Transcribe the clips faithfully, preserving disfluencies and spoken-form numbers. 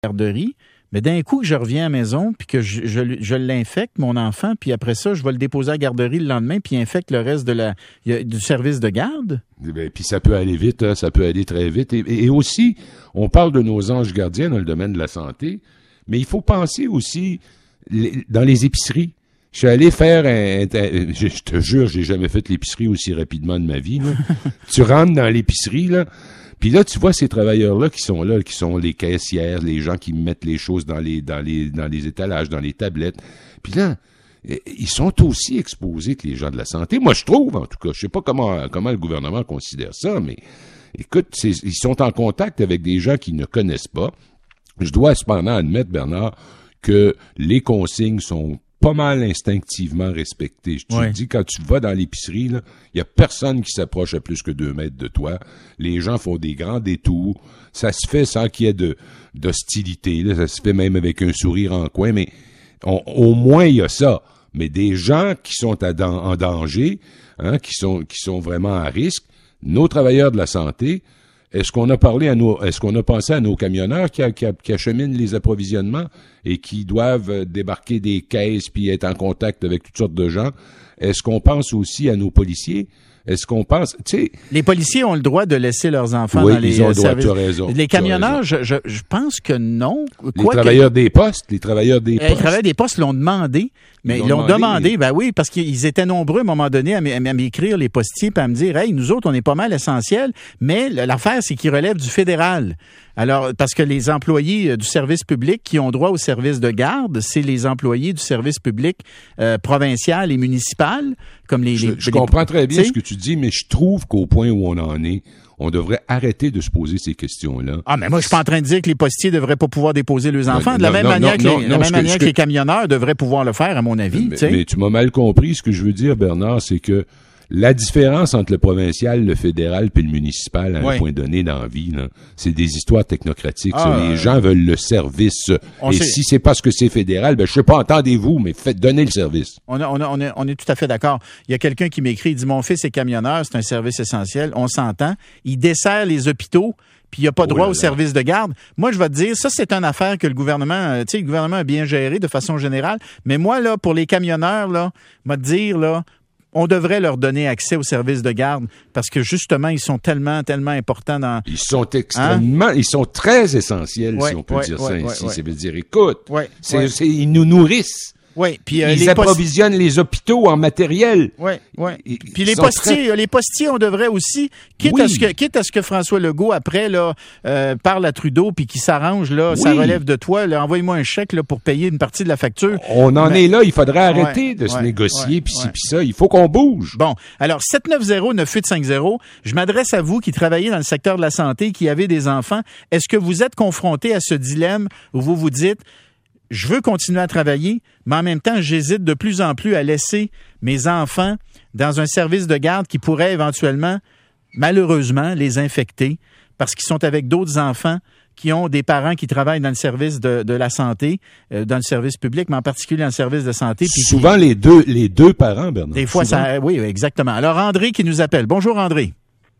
garderie, mais d'un coup que je reviens à la maison puis que je, je, je l'infecte, mon enfant, puis après ça, je vais le déposer à la garderie le lendemain puis infecte le reste de la du service de garde. Ben, puis ça peut aller vite, hein, ça peut aller très vite. Et, et aussi, on parle de nos anges gardiens dans le domaine de la santé, mais il faut penser aussi les, dans les épiceries. Je suis allé faire un... un je, je te jure, j'ai jamais fait l'épicerie aussi rapidement de ma vie. Là. Tu rentres dans l'épicerie, là, puis là, tu vois ces travailleurs-là qui sont là, qui sont les caissières, les gens qui mettent les choses dans les dans les dans les étalages, dans les tablettes. Puis là, ils sont aussi exposés que les gens de la santé. Moi, je trouve, en tout cas, je sais pas comment comment le gouvernement considère ça, mais écoute, c'est, ils sont en contact avec des gens qu'ils ne connaissent pas. Je dois cependant admettre, Bernard, que les consignes sont pas mal instinctivement respecté. Je te ouais. dis, quand tu vas dans l'épicerie, il y a personne qui s'approche à plus que deux mètres de toi. Les gens font des grands détours. Ça se fait sans qu'il y ait de, d'hostilité. Là. Ça se fait même avec un sourire en coin, mais on, au moins il y a ça. Mais des gens qui sont à, en danger, hein, qui sont, qui sont vraiment à risque, nos travailleurs de la santé, est-ce qu'on a parlé à nos, est-ce qu'on a pensé à nos camionneurs qui, qui, qui acheminent les approvisionnements et qui doivent débarquer des caisses puis être en contact avec toutes sortes de gens? Est-ce qu'on pense aussi à nos policiers? Est-ce qu'on pense, tu sais... Les policiers ont le droit de laisser leurs enfants oui, dans les ils ont le droit, services. Tu as raison. Les camionneurs, je, je, je pense que non. Les Quoi travailleurs que... des postes, les travailleurs des euh, postes. Les travailleurs des postes l'ont demandé. Mais ils, ils l'ont demandé, demandé mais... ben oui, parce qu'ils étaient nombreux à un moment donné à, m- à m'écrire, les postiers, puis à me dire, hey, nous autres, on est pas mal essentiels, mais l'affaire, c'est qu'ils relèvent du fédéral. Alors, parce que les employés du service public qui ont droit au service de garde, c'est les employés du service public euh, provincial et municipal, comme les... Je, les, je les, comprends très bien t'sais? ce que tu dis, mais je trouve qu'au point où on en est, on devrait arrêter de se poser ces questions-là. Ah, mais moi, je suis pas en train de dire que les postiers devraient pas pouvoir déposer leurs enfants. Non, de la non, même non, manière, non, que, les, non, la non, même que, manière que, que les camionneurs devraient pouvoir le faire, à mon avis. Mais, mais tu m'as mal compris. Ce que je veux dire, Bernard, c'est que la différence entre le provincial, le fédéral puis le municipal à oui. un point donné dans la vie, là, c'est des histoires technocratiques. Ah, ça. Les euh, gens veulent le service. Et sait. si c'est parce que c'est fédéral, ben je sais pas, entendez-vous, mais faites donner le service. On, a, on, a, on, est, on est tout à fait d'accord. Il y a quelqu'un qui m'écrit, il dit, mon fils est camionneur, c'est un service essentiel, on s'entend. Il dessert les hôpitaux, puis il n'a pas droit oh au service de garde. Moi, je vais te dire, ça, c'est une affaire que le gouvernement, tu sais, le gouvernement a bien géré de façon générale. Mais moi, là, pour les camionneurs, là, moi te dire, là, on devrait leur donner accès aux services de garde parce que justement, ils sont tellement, tellement importants dans... Ils sont extrêmement... Hein? Ils sont très essentiels, ouais, si on peut ouais, dire ouais, ça ouais, ainsi. Ouais. Ça veut dire, écoute, ouais, c'est, ouais. c'est, ils nous nourrissent. Oui, puis euh, ils les approvisionnent post... les hôpitaux en matériel. Oui, oui. Puis les postiers, très... les postiers, on devrait aussi, quitte oui. à ce que, quitte à ce que François Legault après là euh, parle à Trudeau puis qu'il s'arrange là, oui. ça relève de toi. Là, envoie-moi un chèque là pour payer une partie de la facture. On en Mais... est là. Il faudrait arrêter ouais, de se ouais, négocier ouais, puis ouais. ci puis ça. Il faut qu'on bouge. Bon, alors sept neuf zéro neuf huit cinq zéro. Je m'adresse à vous qui travaillez dans le secteur de la santé, qui avez des enfants. Est-ce que vous êtes confronté à ce dilemme où vous vous dites je veux continuer à travailler, mais en même temps, j'hésite de plus en plus à laisser mes enfants dans un service de garde qui pourrait éventuellement, malheureusement, les infecter parce qu'ils sont avec d'autres enfants qui ont des parents qui travaillent dans le service de, de la santé, euh, dans le service public, mais en particulier dans le service de santé. Puis souvent, qui, les deux les deux parents, Bernard. Des fois, souvent. ça... Oui, exactement. Alors, André qui nous appelle. Bonjour, André.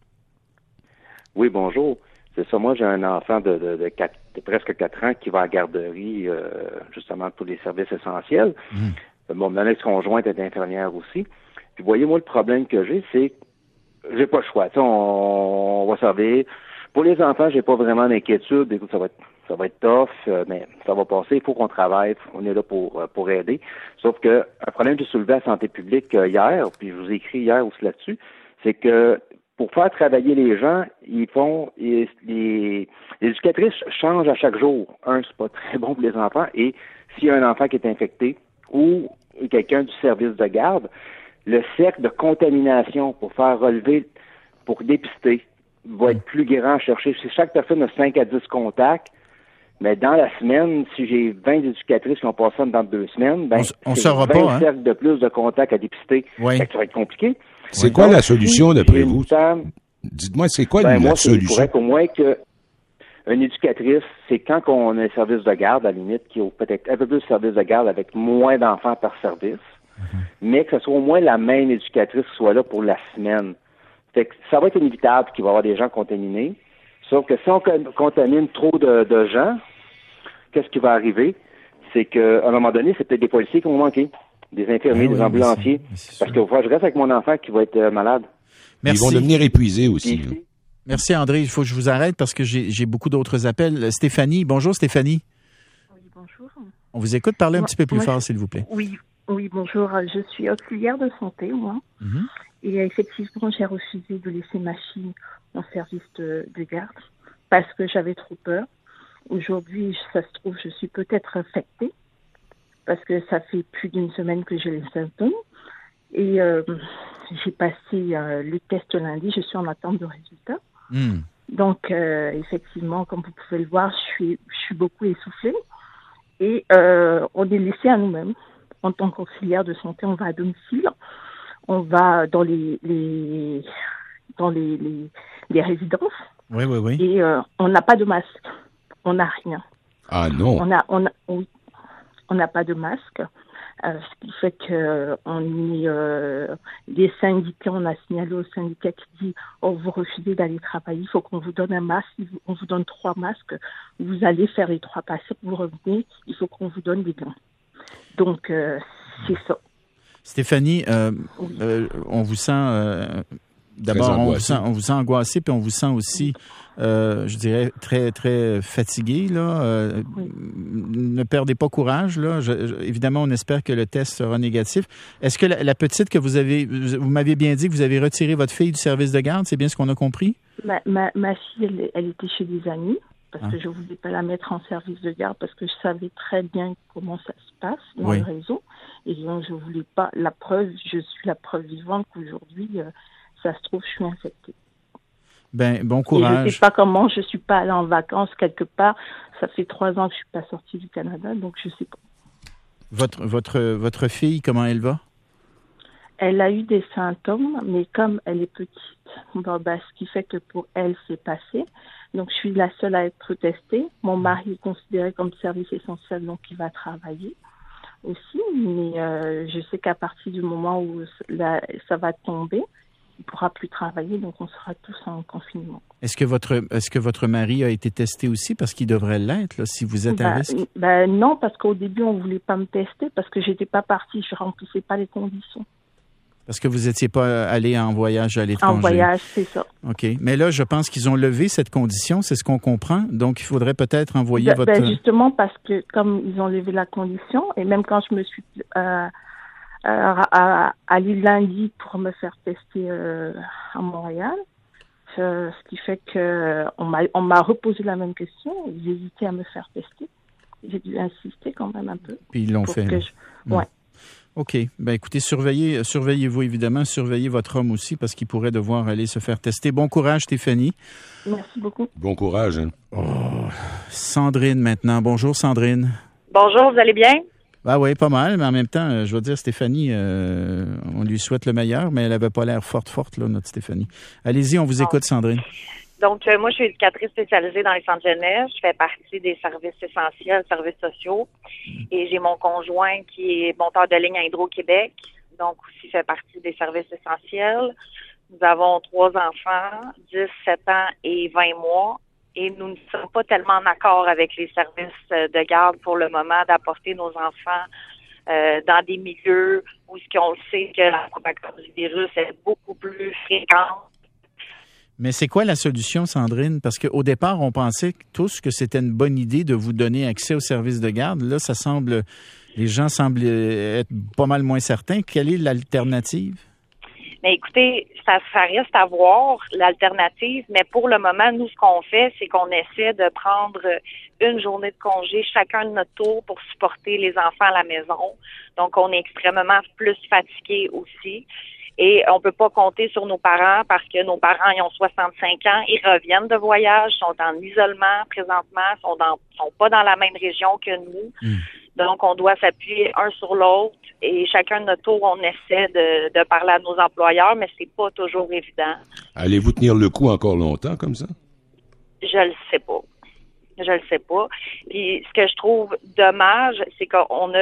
Oui, bonjour. C'est ça, moi j'ai un enfant de, de, de, quatre, de presque quatre ans qui va à la garderie, euh, justement pour les services essentiels. Mmh. Bon, mon ex-conjointe est infirmière aussi. Puis voyez-moi, le problème que j'ai, c'est que j'ai pas le choix. On, on va servir. Pour les enfants, j'ai pas vraiment d'inquiétude. Écoute, ça va être ça va être tough, euh, mais ça va passer. Il faut qu'on travaille. On est là pour pour aider. Sauf que un problème que j'ai soulevé à la santé publique euh, hier, puis je vous ai écrit hier aussi là-dessus, c'est que pour faire travailler les gens, ils font les, les, les éducatrices changent à chaque jour. Un, c'est pas très bon pour les enfants, et s'il y a un enfant qui est infecté ou quelqu'un du service de garde, le cercle de contamination pour faire relever, pour dépister, va être plus grand à chercher. Si chaque personne a cinq à dix contacts, mais dans la semaine, si j'ai vingt éducatrices qui ont passé ça dans deux semaines, ben on, on c'est saura vingt pas, hein? cercles de plus de contacts à dépister. Oui. Ça va être compliqué. C'est oui. quoi Donc, la solution si d'après vous? Femme, Dites-moi, c'est quoi ben la moi, solution? Moi, pour moi que une éducatrice, c'est quand on a un service de garde, à la limite, qui a peut-être un peu plus de service de garde avec moins d'enfants par service, mm-hmm. mais que ce soit au moins la même éducatrice qui soit là pour la semaine. Fait que ça va être inévitable qu'il va y avoir des gens contaminés, sauf que si on contamine trop de, de gens, qu'est-ce qui va arriver? C'est qu'à un moment donné, c'est peut-être des policiers qui vont manquer, des infirmiers, oui, des ambulanciers. mais c'est, mais c'est parce que je reste avec mon enfant qui va être euh, malade. Merci. Ils vont devenir épuisés aussi. Puis, Merci, André. Il faut que je vous arrête parce que j'ai, j'ai beaucoup d'autres appels. Stéphanie, bonjour Stéphanie. Oui, bonjour. On vous écoute. Parlez un Moi, petit peu plus moi, fort, je- s'il vous plaît. Oui, oui, bonjour. Je suis auxiliaire de santé, moi. Mhm. Et effectivement, j'ai refusé de laisser ma fille en service de, de garde parce que j'avais trop peur. Aujourd'hui, ça se trouve, je suis peut-être infectée parce que ça fait plus d'une semaine que j'ai les symptômes. Et euh, j'ai passé euh, le test lundi, je suis en attente de résultats. Hmm. Donc, euh, effectivement, comme vous pouvez le voir, je suis, je suis beaucoup essoufflée. Et euh, on est laissé à nous-mêmes. En tant qu'auxiliaire de santé, on va à domicile, on va dans les, les dans les, les, les résidences Oui, oui, oui. et euh, on n'a pas de masque, on n'a rien. Ah non. On a, on a, oui, on n'a pas de masque, euh, ce qui fait que on est euh, les syndicats, on a signalé au syndicat qui dit oh, vous refusez d'aller travailler, il faut qu'on vous donne un masque, on vous donne trois masques, vous allez faire les trois patients, vous revenez, il faut qu'on vous donne des gants. Donc euh, c'est ça. Stéphanie, euh, Oui. euh, on vous sent euh, d'abord, Très on vous angoissé. sent, on vous sent angoissé, puis on vous sent aussi, euh, je dirais, très, très fatigué. Là. Euh, Oui. Ne perdez pas courage. Là. Je- je- évidemment, on espère que le test sera négatif. Est-ce que la, la petite que vous avez, vous m'aviez bien dit que vous avez retiré votre fille du service de garde, c'est bien ce qu'on a compris? Ma, ma, ma fille, elle, elle était chez des amis parce Ah. que je ne voulais pas la mettre en service de garde parce que je savais très bien comment ça se passe dans Oui. le réseau. Et donc, je ne voulais pas. La preuve, je suis la preuve vivante qu'aujourd'hui, euh, ça se trouve, je suis infectée. Ben, bon Et je ne courage. sais pas comment, je ne suis pas allée en vacances quelque part. Ça fait trois ans que je ne suis pas sortie du Canada, donc je ne sais pas. Votre, votre, votre fille, comment elle va? Elle a eu des symptômes, mais comme elle est petite, bon, bah, ce qui fait que pour elle, c'est passé. Donc, je suis la seule à être testée. Mon mari est considéré comme service essentiel, donc il va travailler aussi. Mais euh, je sais qu'à partir du moment où la, ça va tomber, il ne pourra plus travailler, donc on sera tous en confinement. Est-ce que votre, est-ce que votre mari a été testé aussi? Parce qu'il devrait l'être, là, si vous êtes à Bah, risque. bah, non, parce qu'au début, on ne voulait pas me tester parce que j'étais pas partie, je remplissais pas les conditions. Parce que vous n'étiez pas allé en voyage à l'étranger. En voyage, c'est ça. OK. Mais là, je pense qu'ils ont levé cette condition, c'est ce qu'on comprend. Donc, il faudrait peut-être envoyer Ben, votre... ben, justement, parce que comme ils ont levé la condition, et même quand je me suis euh, euh, à, à l'île lundi pour me faire tester euh, à Montréal, euh, ce qui fait que on m'a on m'a reposé la même question, j'ai hésité à me faire tester. J'ai dû insister quand même un peu. Puis ils l'ont pour fait. que là. je- Ouais. OK. Ben écoutez, surveillez, surveillez-vous évidemment, surveillez votre homme aussi parce qu'il pourrait devoir aller se faire tester. Bon courage, Stéphanie. Merci beaucoup. Bon courage. Hein. Sandrine maintenant. Bonjour, Sandrine. Bonjour, vous allez bien? Ah oui, pas mal, mais en même temps, euh, je veux dire, Stéphanie, euh, on lui souhaite le meilleur, mais elle avait pas l'air forte, forte, là, notre Stéphanie. Allez-y, on vous écoute, Sandrine. Donc, euh, moi, je suis éducatrice spécialisée dans les centres jeunesse. Je fais partie des services essentiels, services sociaux. Et j'ai mon conjoint qui est monteur de ligne à Hydro-Québec, donc aussi fait partie des services essentiels. Nous avons trois enfants, dix, sept ans et vingt mois. Et nous ne sommes pas tellement en accord avec les services de garde pour le moment d'apporter nos enfants euh, dans des milieux où ce qu'on sait que la propagation du virus est beaucoup plus fréquente. Mais c'est quoi la solution, Sandrine? Parce qu'au départ, on pensait tous que c'était une bonne idée de vous donner accès aux services de garde. Là, ça semble, les gens semblent être pas mal moins certains. Quelle est l'alternative? Mais écoutez, ça, ça reste à voir, l'alternative, mais pour le moment, nous, ce qu'on fait, c'est qu'on essaie de prendre une journée de congé chacun de notre tour pour supporter les enfants à la maison. Donc, on est extrêmement plus fatigués aussi. Et on peut pas compter sur nos parents parce que nos parents, ils ont soixante-cinq ans, ils reviennent de voyage, sont en isolement présentement, sont dans, sont pas dans la même région que nous. Mmh. Donc, on doit s'appuyer un sur l'autre et chacun de notre tour, on essaie de, de parler à nos employeurs, mais c'est pas toujours évident. Allez-vous tenir le coup encore longtemps comme ça? Je le sais pas. Je le sais pas. Puis, ce que je trouve dommage, c'est qu'on a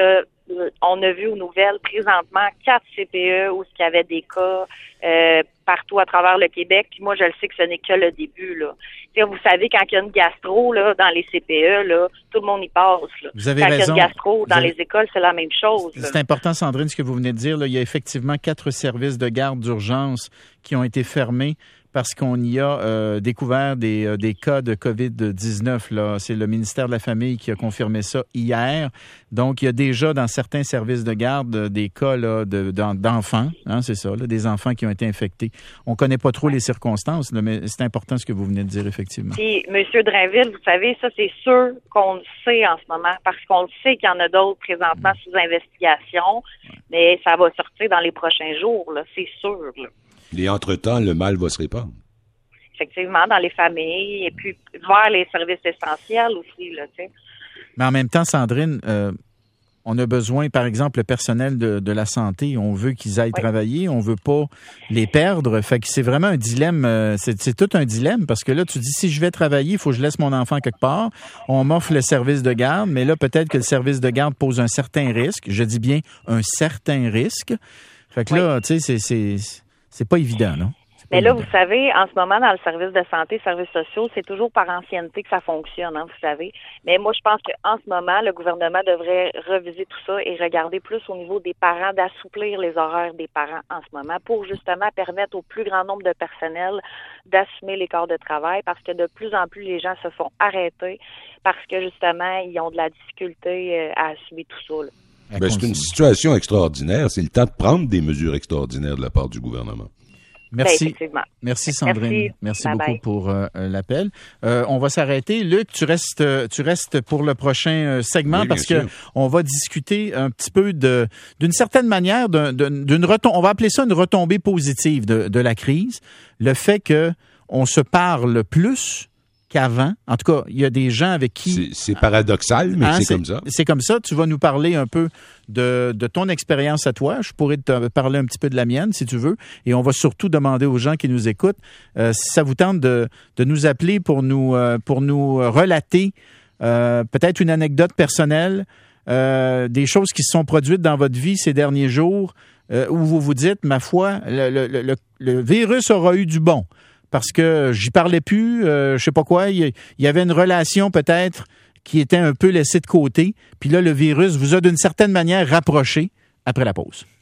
on a vu aux nouvelles présentement quatre C P E où il y avait des cas euh, partout à travers le Québec. Puis moi, je le sais que ce n'est que le début, là. T'sais, vous savez, quand il y a une gastro là, dans les C P E, là, tout le monde y passe. Là. Vous avez quand raison. il y a une gastro dans avez... les écoles, c'est la même chose. C'est là. Important, Sandrine, ce que vous venez de dire. Là. Il y a effectivement quatre services de garde d'urgence qui ont été fermés parce qu'on y a euh, découvert des, euh, des cas de covid dix-neuf. Là. C'est le ministère de la Famille qui a confirmé ça hier. Donc, il y a déjà dans certains services de garde euh, des cas là, de, d'enfants, hein, c'est ça, là, des enfants qui ont été infectés. On ne connaît pas trop les circonstances, là, mais c'est important ce que vous venez de dire, effectivement. Puis, M. Drainville, vous savez, ça, c'est sûr qu'on le sait en ce moment, parce qu'on le sait qu'il y en a d'autres présentement sous investigation, mais ça va sortir dans les prochains jours, là, c'est sûr, là. Et entre-temps, le mal va se répandre. Effectivement, dans les familles, et puis vers les services essentiels aussi, là, tu sais. Mais en même temps, Sandrine, euh, on a besoin, par exemple, le personnel de, de la santé. On veut qu'ils aillent oui. travailler, on veut pas les perdre. Fait que c'est vraiment un dilemme, euh, c'est, c'est tout un dilemme, parce que là, tu dis, si je vais travailler, il faut que je laisse mon enfant quelque part. On m'offre le service de garde, mais là, peut-être que le service de garde pose un certain risque. Je dis bien un certain risque. Fait que oui. là, tu sais, c'est... c'est C'est pas évident, non? Pas Mais là, évident. vous savez, en ce moment, dans le service de santé, services sociaux, c'est toujours par ancienneté que ça fonctionne, hein, vous savez. Mais moi, je pense qu'en ce moment, le gouvernement devrait reviser tout ça et regarder plus au niveau des parents, d'assouplir les horaires des parents en ce moment pour justement permettre au plus grand nombre de personnel d'assumer les corps de travail, parce que de plus en plus, les gens se font arrêter parce que justement, ils ont de la difficulté à assumer tout ça, là. Ben, c'est une situation extraordinaire. C'est le temps de prendre des mesures extraordinaires de la part du gouvernement. Merci. Ben, Merci, Sandrine. Merci, Merci bye beaucoup bye. pour euh, l'appel. Euh, on va s'arrêter. Luc, tu restes, tu restes pour le prochain segment oui, parce que on va discuter un petit peu de, d'une certaine manière, d'un, d'une retom- on va appeler ça une retombée positive de, de la crise. Le fait que on se parle plus qu'avant. En tout cas, il y a des gens avec qui... C'est, c'est paradoxal, mais hein, c'est, c'est comme ça. C'est comme ça. Tu vas nous parler un peu de, de ton expérience à toi. Je pourrais te parler un petit peu de la mienne, si tu veux. Et on va surtout demander aux gens qui nous écoutent, euh, si ça vous tente de, de nous appeler pour nous, euh, pour nous relater euh, peut-être une anecdote personnelle, euh, des choses qui se sont produites dans votre vie ces derniers jours, euh, où vous vous dites, ma foi, le, le, le, le virus aura eu du bon. Parce que j'y parlais plus, euh, je sais pas quoi, il y, y avait une relation peut-être qui était un peu laissée de côté. Puis là, le virus vous a d'une certaine manière rapproché après la pause.